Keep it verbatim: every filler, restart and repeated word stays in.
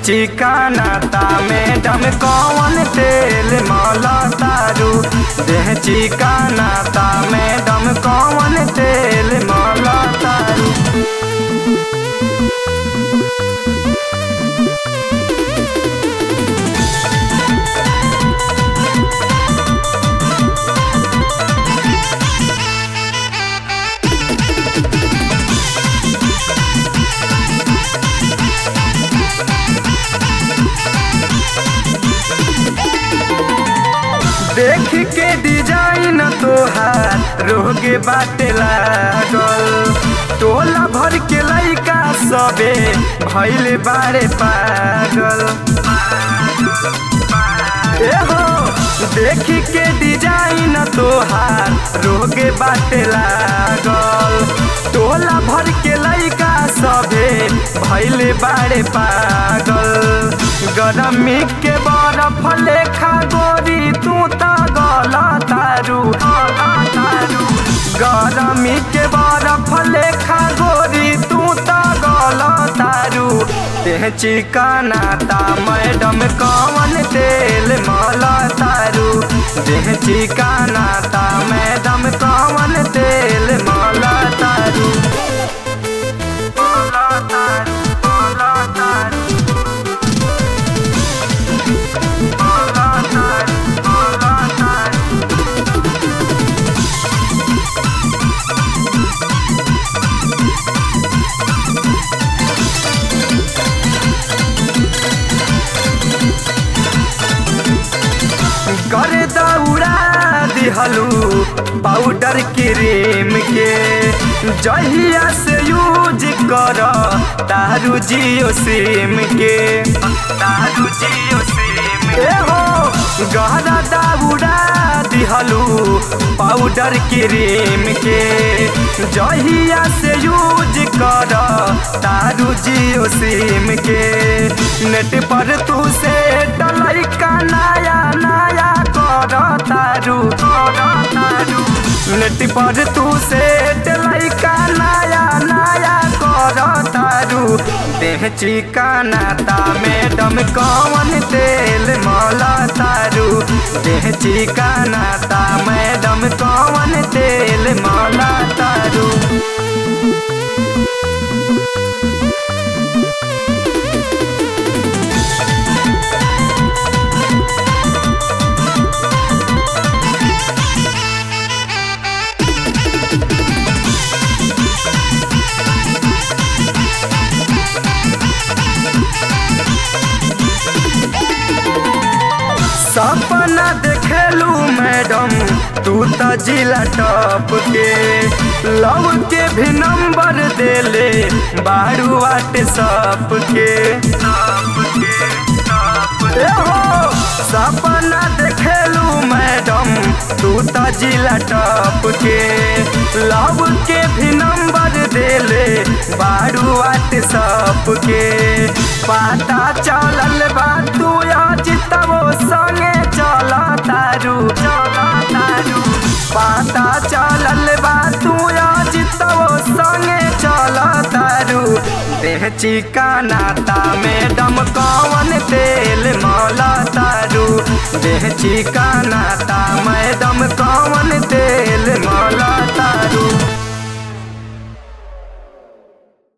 चिकानाता madam कौन तेल मला तारू। देह चिकानाता मैडम कौन तेल मला तारू। देख के डिजाइन तोहार रोगे बाटे लागल। टोला भर के लइका सबे भइले बारे पागल। ए हो देख के डिजाइन तोहार रोगे बाटे लागल। टोला भर के लइका सबे भइले बारे पागल। गरमी के बरफ लेखा गोरी तू त गलतारू। गरमी के बरफ लेखा गोरी तू त गलतारू। देह चिकानाता मैडम कौन तेल मला तारू। देह चिकानाता मैडम कौन तेल मला तारू। मला तारू, मला तारू। करे दौड़ा दिहलू पाउडर क्रीम के। जहिया से यूज कर तारू जियो सिम के। तारू जियो सिम के हो गहरा दौड़ा दिहलू पाउडर क्रीम के। जहिया से यूज कर तारू जियो सिम के। नेट पर तू से डलाई का नया नया कर तारू। नेट पर तू से डलाई का नया नया कर तारू। देह चिकानाता मैडम कौन तेल मला तारू। देह चिकानाता मैडम कौन तेल मला तारू। सपना देखेलू मैडम तू त जिला टॉप के। लव के भी नंबर देले बारू व्हाट्सएप के। ए हो सपना देखेलू मैडम तू त जिला टॉप के। लव के भी नंबर देले बारू व्हाट्सएप के। पता चलल बा तू आज तबो संगे चला तारू। चला तारू पता चलल बा तू आज तबो संगे चला तारू। देह चिकानाता मैडम कौन तेल मला तारू। देह चिकानाता मैडम कौन